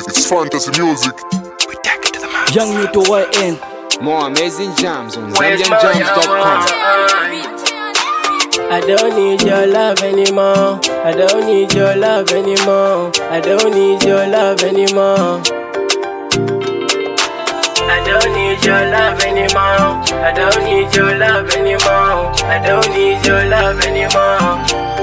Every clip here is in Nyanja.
It's fantasy music. We take it to the max. Young New to YN. More amazing jams on ZambianJams.com. I don't need your love anymore. I don't need your love anymore. I don't need your love anymore. I don't need your love anymore. I don't need your love anymore. I don't need your love anymore.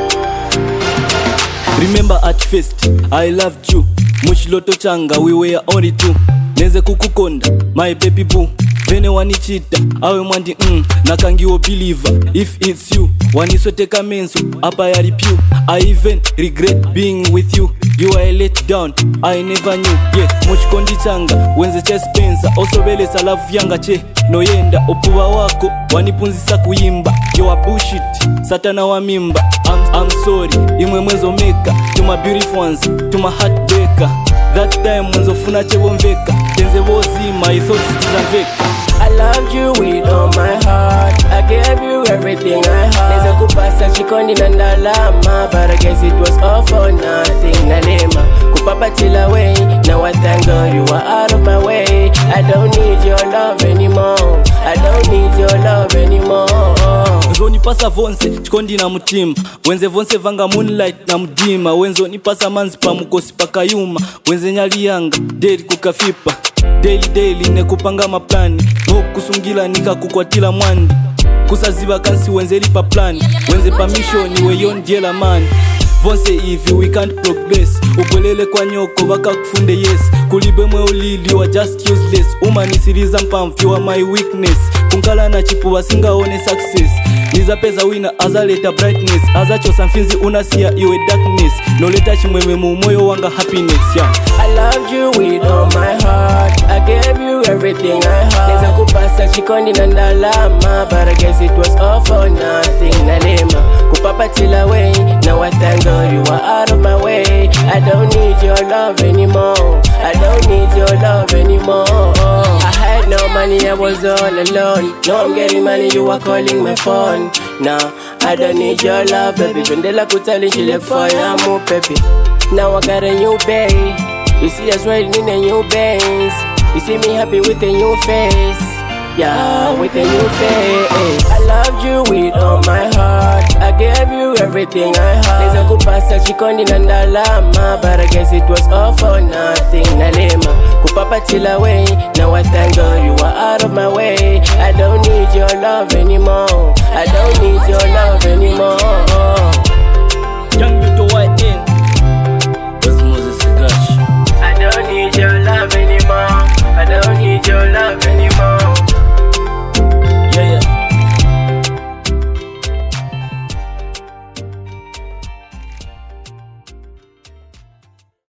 Remember at first, I loved you. Muchiloto changa, we were only two. Neze kukukonda, my baby boo. Vene wanichita, awe mwandi nakangiwo believer. If it's you, wanisoteka menso, apa ya repew. I even regret being with you. You are let down, I never knew. Yeah, muchikondi changa, wenze chest pensa. Osobelesa love yanga che, noyenda. Opuwa wako, wanipunzisa kuimba. You are bullshit, satana wa mimba. I'm sorry, imwe mwenzo meka. To my beautiful ones, to my heartbreaker. That time mwenzo funa chebo mveka. Tenze wozima, I thought zizanveka. I loved you with all my heart. I gave you everything I had. Neza kupasa chikondi na ndalama, but I guess it was all for nothing. Nalema kupapa till away. Now I thank God you are out of my way. I don't need your love anymore. I don't need your love anymore. Wenzo nipasa vonse chikondi na mutima. Wenze vonse vanga moonlight na mudima. Wenzo nipasa manzi pa mukosi pakayuma. Wenze nyali yanga daily kukafipa. Daily nekupanga maplani. Kusungila nikakukwatila mwandi. Kusaziba kansi wenze lipa plani. Wenze permission we yon jela man. Vonse if we can't progress. Upolele kwa nyoko baka kufunde yes. Kulibe mwe ulili you are just useless. Umanisiriza mpamfi wa my weakness. Kunkala na chipu wasinga one success. Niza peza wina azaleta brightness. Azacho sanfinzi unasia iwe darkness. No leta chimweme mumoyo wanga happiness, yeah. I loved you with all my heart. I gave you everything I had. Neza kupasa chikondi na ndalama, but I guess it was all for nothing. Nalema kupapa till away. Now I thank God you are out of my way. I don't need your love anymore. I don't need your love anymore. I had no money, I was all alone. Now I'm getting money, you are calling my phone. Now I don't need your love, baby. Pendela kutali shile for ya mu pepi. Now I got a new bae. You see us riding in a new Benz. You see me happy with a new face. Yeah, with a new face. I loved you with all my heart. I gave you everything I had. Neza kupasa chikondi na ndalama, but I guess it was all for nothing. Nalema kupapa till away. Now I thank God you are out of my way. I don't need your love anymore. I don't need your love anymore.